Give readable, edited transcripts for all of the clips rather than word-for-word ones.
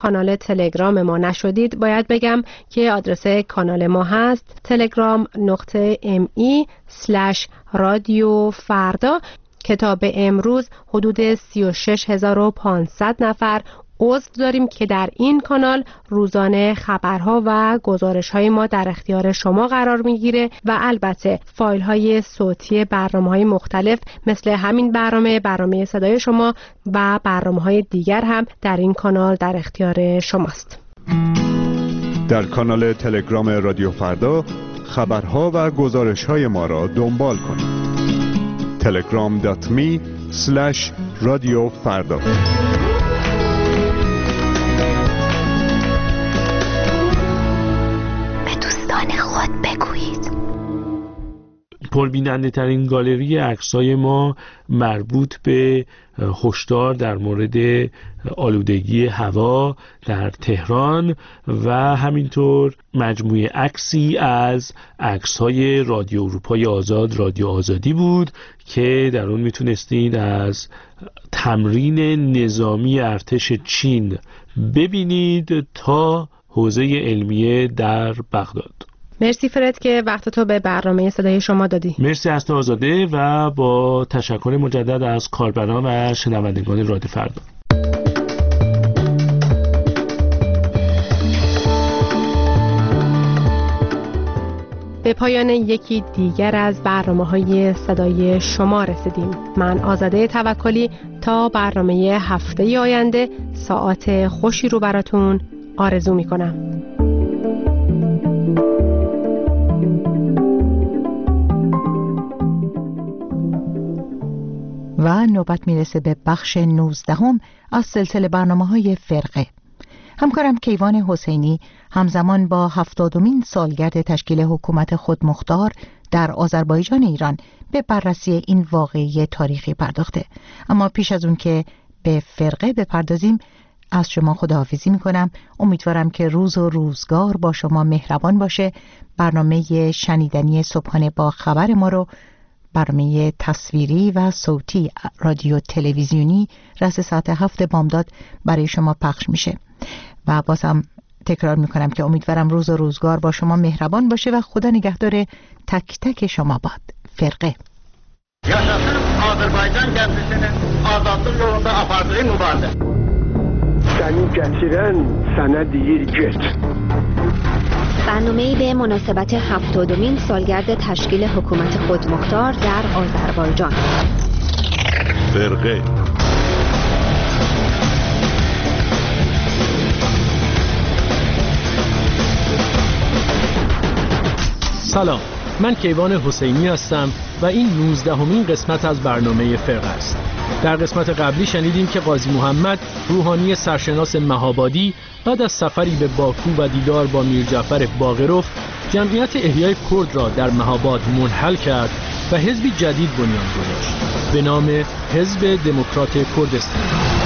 کانال تلگرام ما نشدید، باید بگم که آدرس کانال ما هست telegram.me/رادیو فردا که تا به امروز حدود 36500 نفر عضو داریم که در این کانال روزانه خبرها و گزارش‌های ما در اختیار شما قرار میگیره و البته فایل‌های صوتی برنامه‌های مختلف مثل همین برنامه صدای شما و برنامه‌های دیگر هم در این کانال در اختیار شماست. در کانال تلگرام رادیو فردا خبرها و گزارش‌های ما را دنبال کنید. telegram.me/رادیو فردا. پربیننده ترین گالری عکسای ما مربوط به هشدار در مورد آلودگی هوا در تهران و همینطور مجموعه عکسی از عکس‌های رادیو اروپای آزاد، رادیو آزادی بود که در اون میتونستید از تمرین نظامی ارتش چین ببینید تا حوزه علمیه در بغداد. مرسی فرد که وقت تو به برنامه صدای شما دادی. مرسی از آزاده و با تشکر مجدد از کاربران و شنوندگان رادیو فردا. به پایان یکی دیگر از برنامه‌های صدای شما رسیدیم. من آزاده توکلی تا برنامه هفته آینده ساعات خوشی رو براتون آرزو می‌کنم. و نوبت میرسه به بخش 19 از سلسله برنامه‌های فرقه. همکارم کیوان حسینی همزمان با 70مین سالگرد تشکیل حکومت خودمختار در آذربایجان ایران به بررسی این واقعه تاریخی پرداخته. اما پیش از اون که به فرقه بپردازیم از شما خداحافظی میکنم. امیدوارم که روز و روزگار با شما مهربان باشه. برنامه شنیدنی صبحانه با خبر ما رو، برنامه تصویری و صوتی رادیو تلویزیونی رأس ساعت 7 بامداد برای شما پخش میشه و بازم تکرار میکنم که امیدوارم روز و روزگار با شما مهربان باشه و خدا نگهدار تک تک شما باد. فرقه. Yaşasın Azərbaycan gənclərinin azadlıq yolunda apardığı mübarizə. Səni gətirən sənə deyir get. برنامه‌ای به مناسبت 70مین سالگرد تشکیل حکومت خودمختار در آذربایجان. فرقه. سلام، من کیوان حسینی هستم و این 19مین قسمت از برنامه فرقه است. در قسمت قبلی شنیدیم که قاضی محمد روحانی سرشناس مهابادی بعد از سفری به باکو و دیدار با میر جعفر باقروف جمعیت احیای کرد را در مهاباد منحل کرد و حزبی جدید بنیان گذاشت به نام حزب دموکرات کردستان.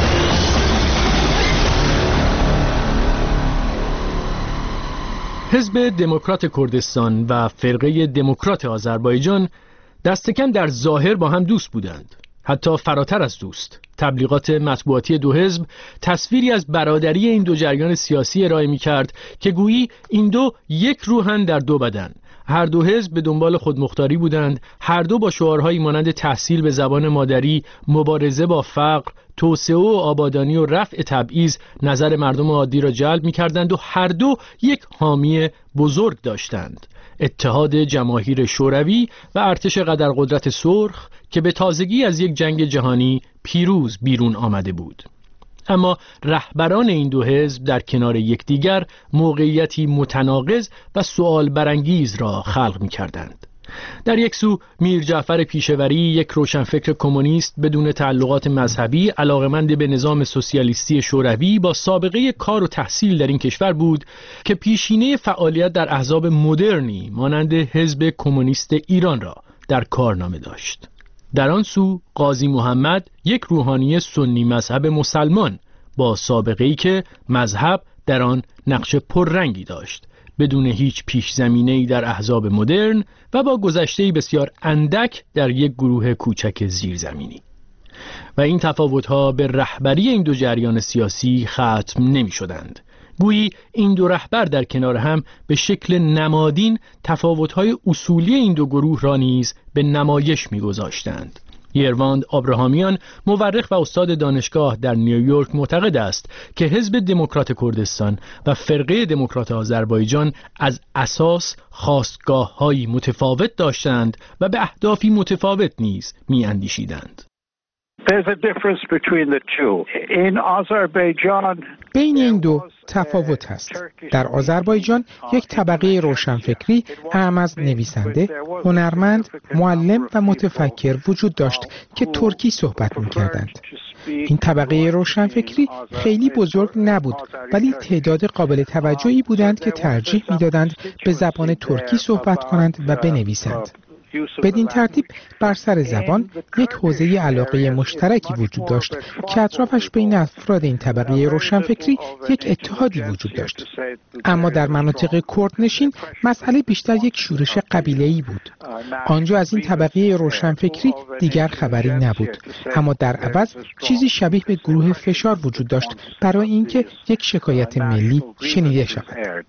حزب دموکرات کردستان و فرقه دموکرات آذربایجان دست کم در ظاهر با هم دوست بودند، حتی فراتر از دوست. تبلیغات مطبوعاتی دو حزب تصویری از برادری این دو جریان سیاسی ارائه می‌کرد که گویی این دو یک روحن در دو بدن. هر دو حزب به دنبال خودمختاری بودند، هر دو با شعارهایی مانند تحصیل به زبان مادری، مبارزه با فقر، توسعه و آبادانی و رفع تبعیض نظر مردم عادی را جلب می‌کردند و هر دو یک حامی بزرگ داشتند: اتحاد جماهیر شوروی و ارتش قدرقدرت سرخ که به تازگی از یک جنگ جهانی پیروز بیرون آمده بود. اما رهبران این دو حزب در کنار یکدیگر موقعیتی متناقض و سؤال برانگیز را خلق می‌کردند. در یک سو میر جعفر پیشوری، یک روشنفکر کمونیست بدون تعلقات مذهبی، علاقمند به نظام سوسیالیستی شوروی با سابقه کار و تحصیل در این کشور بود که پیشینه فعالیت در احزاب مدرنی مانند حزب کمونیست ایران را در کارنامه داشت. در آن سو قاضی محمد، یک روحانی سنی مذهب مسلمان با سابقه‌ای که مذهب در آن نقش پررنگی داشت، بدون هیچ پیش زمینه‌ای در احزاب مدرن و با گذشته‌ای بسیار اندک در یک گروه کوچک زیرزمینی. و این تفاوت‌ها به رهبری این دو جریان سیاسی ختم نمی‌شدند. گویی این دو رهبر در کنار هم به شکل نمادین تفاوت‌های اصولی این دو گروه را نیز به نمایش می‌گذاشتند. یرواند آبراهامیان، مورخ و استاد دانشگاه در نیویورک، معتقد است که حزب دموکرات کردستان و فرقه دموکرات آذربایجان از اساس خواستگاه‌هایی متفاوت داشتند و به اهدافی متفاوت نیز می‌اندیشیدند. بین این دو تفاوت هست. در آذربایجان یک طبقه روشنفکری اعم از نویسنده، هنرمند، معلم و متفکر وجود داشت که ترکی صحبت می‌کردند. این طبقه روشنفکری خیلی بزرگ نبود، ولی تعداد قابل توجهی بودند که ترجیح می‌دادند به زبان ترکی صحبت کنند و بنویسند. بدین ترتیب بر سر زبان یک حوزه علاقه مشترکی وجود داشت که اطرافش بین افراد این طبقه روشنفکری یک اتحادی وجود داشت. اما در مناطق کردنشین مسئله بیشتر یک شورش قبیله‌ای بود. آنجا از این طبقه روشنفکری دیگر خبری نبود، اما در عوض چیزی شبیه به گروه فشار وجود داشت برای اینکه یک شکایت ملی شنیده شود.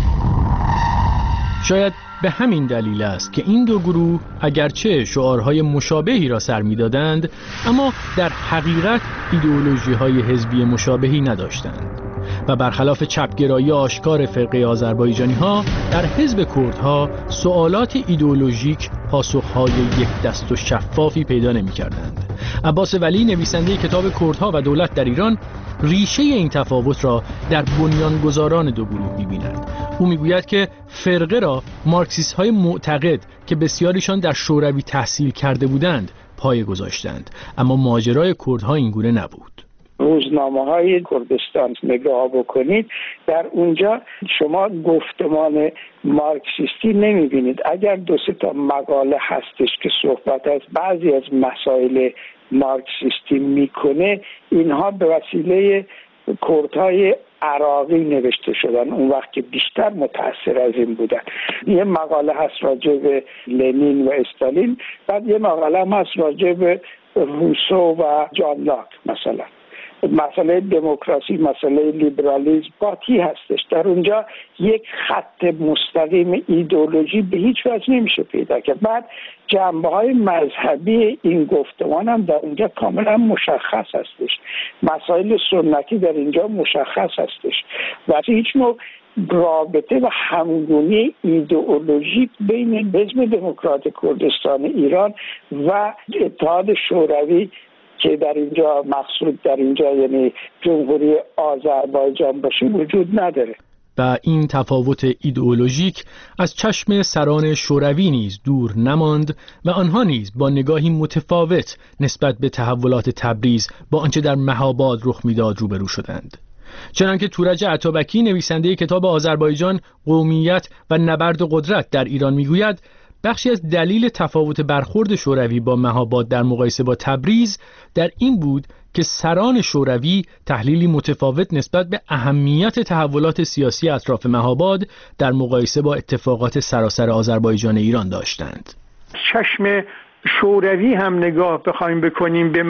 شاید به همین دلیل است که این دو گروه اگرچه شعارهای مشابهی را سر می‌دادند، اما در حقیقت ایدئولوژی‌های حزبی مشابهی نداشتند و برخلاف چپگرایی آشکار فرقه آذربایجانی‌ها، در حزب کردها سوالات ایدئولوژیک پاسخ‌های یک دست و شفافی پیدا نمی‌کردند. عباس ولی، نویسنده کتاب کردها و دولت در ایران، ریشه این تفاوت را در بنیانگذاران دو گروه می‌بیند. او میگوید که فرقه را مارکسیست‌های معتقد که بسیاریشان در شوروی تحصیل کرده بودند پایه گذاشتند، اما ماجرای کردها اینگونه نبود. روزنامه‌های کردستان نگاه بکنید، در اونجا شما گفتمان مارکسیستی نمی‌بینید. اگر دو سه تا مقاله هستش که صحبت از بعضی از مسائل مارکسیستی میکنه، اینها به وسیله کردهای عراقی نوشته شدن، اون وقت که بیشتر متأثر از این بودن. یه مقاله هست راجع به لنین و استالین، بعد یه مقاله هم هست راجع به روسو و جان لاک. مثلا مسئله دموکراسی، مسئله لیبرالیسم قاطی هستش. در اونجا یک خط مستقیم ایدئولوژی به هیچ وجه نمیشه پیدا کرد. بعد جنبه‌های مذهبی این گفتمان هم در اونجا کاملا مشخص هستش. مسائل سنتی در اینجا مشخص هستش و هیچ نوع رابطه و همگونی ایدئولوژیک بین حزب دموکرات کردستان ایران و اتحاد شوروی که در اینجا مقصود در اینجا یعنی جمهوری آذربایجان باشه وجود نداره. و این تفاوت ایدئولوژیک از چشم سران شوروی نیز دور نماند و آنها نیز با نگاهی متفاوت نسبت به تحولات تبریز با آنچه در مهاباد رخ میداد روبرو شدند. چنانکه تورج عطابکی، نویسنده کتاب آذربایجان، قومیت و نبرد قدرت در ایران میگوید، بخشی از دلیل تفاوت برخورد شوروی با مهاباد در مقایسه با تبریز در این بود که سران شوروی تحلیلی متفاوت نسبت به اهمیت تحولات سیاسی اطراف مهاباد در مقایسه با اتفاقات سراسر آذربایجان ایران داشتند. چشم شوروی هم نگاه بخوایم بکنیم به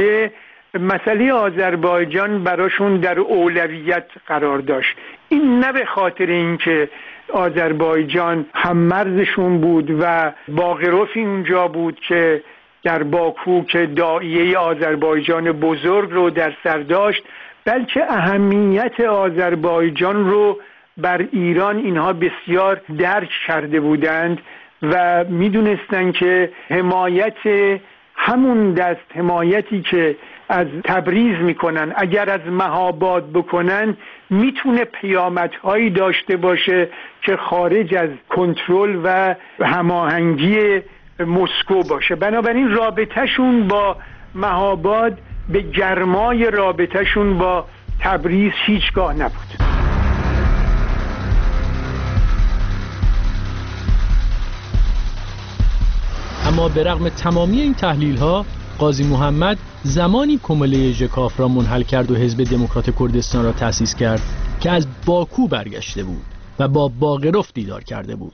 مسئله آذربایجان براشون در اولویت قرار داشت. این نه به خاطر اینکه آذربایجان هم مرزشون بود و باقروفی اونجا بود که در باکو که داعیه آذربایجان بزرگ رو در سر داشت، بلکه اهمیت آذربایجان رو بر ایران اینها بسیار درک کرده بودند و میدونستن که حمایت همون دست حمایتی که از تبریز میکنن اگر از مهاباد بکنن میتونه پیامدهایی داشته باشه که خارج از کنترل و هماهنگی مسکو باشه. بنابراین رابطهشون با مهاباد به گرمای رابطهشون با تبریز هیچگاه نبود. اما به رغم تمامی این تحلیل‌ها، قاضی محمد زمانی کمله ژکاف را منحل کرد و حزب دموکرات کردستان را تأسیس کرد که از باکو برگشته بود و با باقروف دیدار کرده بود.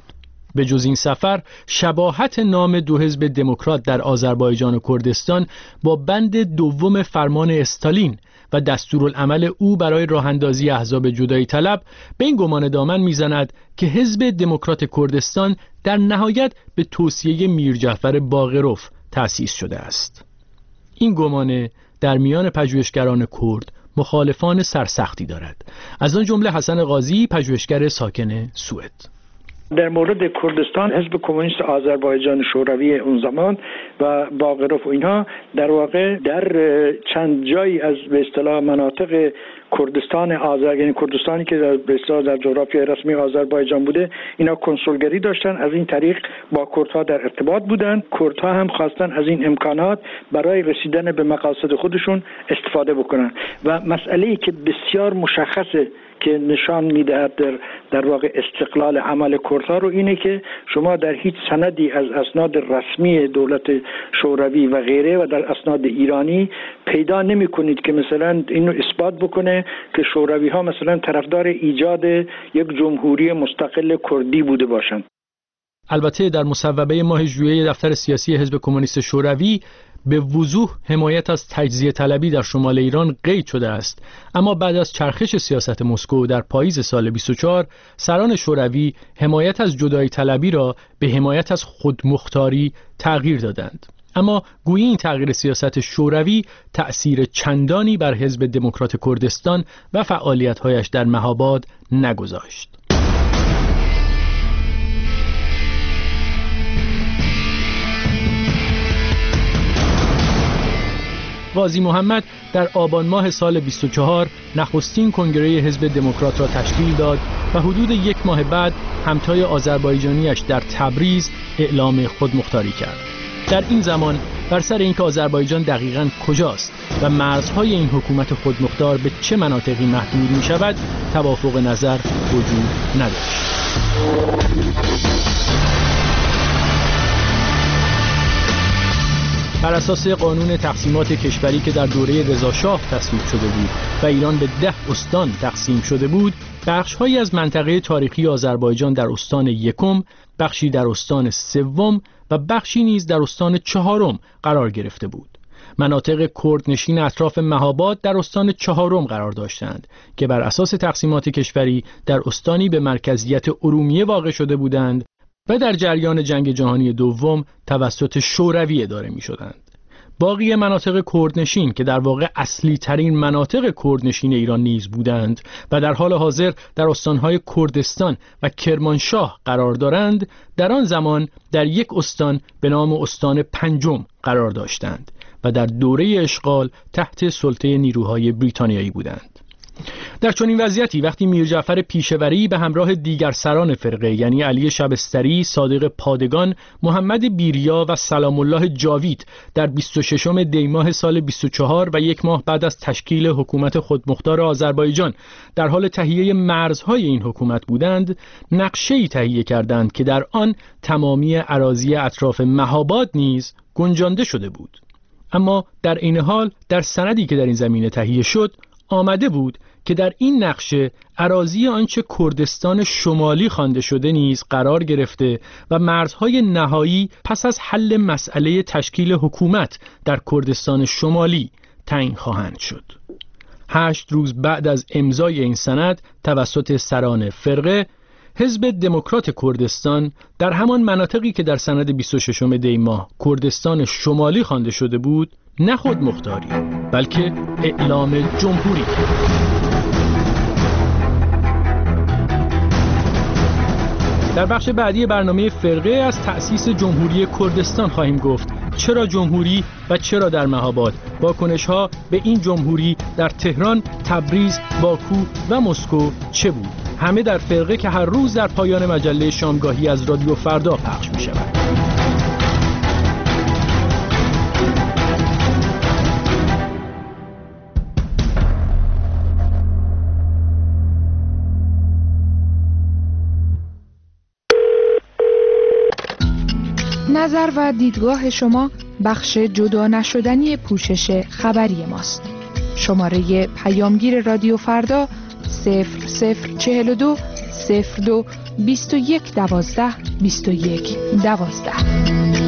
به جز این سفر، شباهت نام دو حزب دموکرات در آذربایجان و کردستان با بند دوم فرمان استالین و دستورالعمل او برای راه‌اندازی احزاب جدایی طلب به این گمان دامن میزند که حزب دموکرات کردستان در نهایت به توصیه میر جعفر باقروف تأسیس شده است. این گمان در میان پژوهشگران کرد مخالفان سرسختی دارد، از آن جمله حسن قاضی، پژوهشگر ساکن سوئد. در مورد کردستان، حزب کمونیست آذربایجان شوروی اون زمان و باقروف و اینها در واقع در چند جایی از به اصطلاح مناطق کردستان یعنی کردستانی که به اصطلاح در جغرافیای رسمی آذربایجان بوده، اینا کنسولگری داشتن، از این طریق با کردها در ارتباط بودن. کردها هم خواستن از این امکانات برای رسیدن به مقاصد خودشون استفاده بکنن و مسئله‌ای که بسیار مشخصه که نشان میدهد در واقع استقلال عمل کردها رو اینه که شما در هیچ سندی از اسناد رسمی دولت شوروی و غیره و در اسناد ایرانی پیدا نمی کنید که مثلا اینو اثبات بکنه که شوروی ها مثلا طرفدار ایجاد یک جمهوری مستقل کردی بوده باشند. البته در مصوبه ماه ژوئیه دفتر سیاسی حزب کمونیست شوروی به وضوح حمایت از تجزیه طلبی در شمال ایران قید شده است، اما بعد از چرخش سیاست مسکو در پاییز سال 24 سران شوروی حمایت از جدایی طلبی را به حمایت از خودمختاری تغییر دادند. اما گویی این تغییر سیاست شوروی تأثیر چندانی بر حزب دموکرات کردستان و فعالیت‌هایش در مهاباد نگذاشت. قاضی محمد در آبان ماه سال 24 نخستین کنگره حزب دموکرات را تشکیل داد و حدود یک ماه بعد همتای آذربایجانیش در تبریز اعلام خودمختاری کرد. در این زمان بر سر اینکه آذربایجان دقیقاً کجاست و مرزهای این حکومت خودمختار به چه مناطقی محدود می شود توافق نظر وجود نداشت. بر اساس قانون تقسیمات کشوری که در دوره رضاشاه تصویب شده بود و ایران به 10 استان تقسیم شده بود، بخش‌هایی از منطقه تاریخی آذربایجان در استان یکم، بخشی در استان سوم و بخشی نیز در استان چهارم قرار گرفته بود. مناطق کردنشین اطراف مهاباد در استان چهارم قرار داشتند که بر اساس تقسیمات کشوری در استانی به مرکزیت ارومیه واقع شده بودند و در جریان جنگ جهانی دوم توسط شوروی اداره می شدند. باقی مناطق کردنشین که در واقع اصلی ترین مناطق کردنشین ایران نیز بودند و در حال حاضر در استانهای کردستان و کرمانشاه قرار دارند، در آن زمان در یک استان به نام استان پنجم قرار داشتند و در دوره اشغال تحت سلطه نیروهای بریتانیایی بودند. در چنین وضعیتی وقتی میر جعفر پیشوری به همراه دیگر سران فرقه یعنی علی شبستری، صادق پادگان، محمد بیریا و سلام الله جاوید در 26 دی ماه سال 24 و یک ماه بعد از تشکیل حکومت خودمختار آذربایجان در حال تهیه مرزهای این حکومت بودند، نقشه‌ای تهیه کردند که در آن تمامی اراضی اطراف مهاباد نیز گنجانده شده بود. اما در این حال در سندی که در این زمینه تهیه شد آمده بود که در این نقشه اراضی آنچه کردستان شمالی خوانده شده نیز قرار گرفته و مرزهای نهایی پس از حل مسئله تشکیل حکومت در کردستان شمالی تعیین خواهند شد. 8 روز بعد از امضای این سند توسط سران فرقه، حزب دموکرات کردستان در همان مناطقی که در سند 26 دی ماه کردستان شمالی خوانده شده بود، نه خودمختاری بلکه اعلام جمهوری کرد. در بخش بعدی برنامه فرقه از تأسیس جمهوری کردستان خواهیم گفت. چرا جمهوری و چرا در مهاباد؟ واکنش‌ها به این جمهوری در تهران، تبریز، باکو و مسکو چه بود؟ همه در فرقه که هر روز در پایان مجله شامگاهی از رادیو فردا پخش می‌شود. نظر و دیدگاه شما بخش جدا نشدنی پوشش خبری ماست. شماره پیامگیر رادیو فردا 0042 02 21 12 21 12.